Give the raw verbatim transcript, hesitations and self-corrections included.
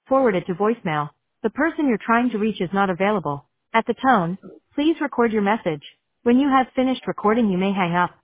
Forwarded to voicemail. The person you're trying to reach is not available. At the tone, please record your message. When you have finished recording, you may hang up.